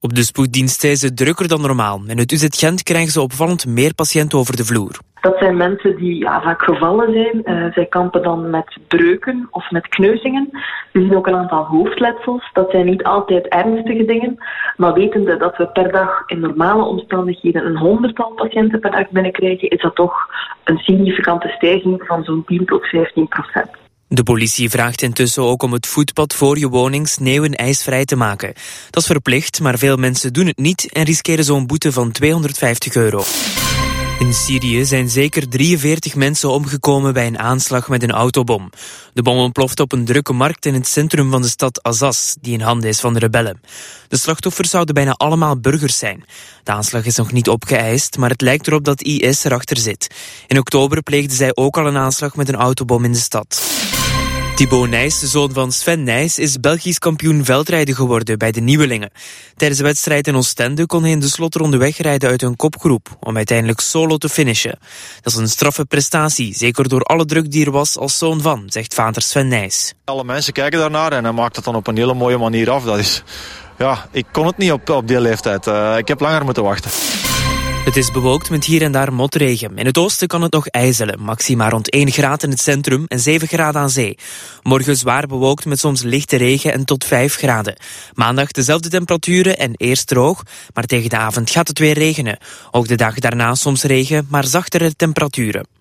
Op de spoeddiensten is het drukker dan normaal. In het UZ Gent krijgen ze opvallend meer patiënten over de vloer. Dat zijn mensen die vaak gevallen zijn. Zij kampen dan met breuken of met kneuzingen. We zien ook een aantal hoofdletsels. Dat zijn niet altijd ernstige dingen. Maar wetende dat we per dag in normale omstandigheden een 100-tal patiënten per dag binnenkrijgen, is dat toch een significante stijging van zo'n 10 tot 15%. De politie vraagt intussen ook om het voetpad voor je woning sneeuw- en ijsvrij te maken. Dat is verplicht, maar veel mensen doen het niet en riskeren zo'n boete van €250. In Syrië zijn zeker 43 mensen omgekomen bij een aanslag met een autobom. De bom ontplofte op een drukke markt in het centrum van de stad Azaz, die in handen is van de rebellen. De slachtoffers zouden bijna allemaal burgers zijn. De aanslag is nog niet opgeëist, maar het lijkt erop dat IS erachter zit. In oktober pleegden zij ook al een aanslag met een autobom in de stad. Thibaut Nys, de zoon van Sven Nys, is Belgisch kampioen veldrijden geworden bij de nieuwelingen. Tijdens de wedstrijd in Oostende kon hij in de slotronde wegrijden uit een kopgroep, om uiteindelijk solo te finishen. Dat is een straffe prestatie, zeker door alle druk die er was als zoon van, zegt vader Sven Nys. Alle mensen kijken daarnaar en hij maakt het dan op een hele mooie manier af. Dat is, ik kon het niet op die leeftijd. Ik heb langer moeten wachten. Het is bewolkt met hier en daar motregen. In het oosten kan het nog ijzelen. Maxima rond 1 graad in het centrum en 7 graden aan zee. Morgen zwaar bewolkt met soms lichte regen en tot 5 graden. Maandag dezelfde temperaturen en eerst droog, maar tegen de avond gaat het weer regenen. Ook de dag daarna soms regen, maar zachtere temperaturen.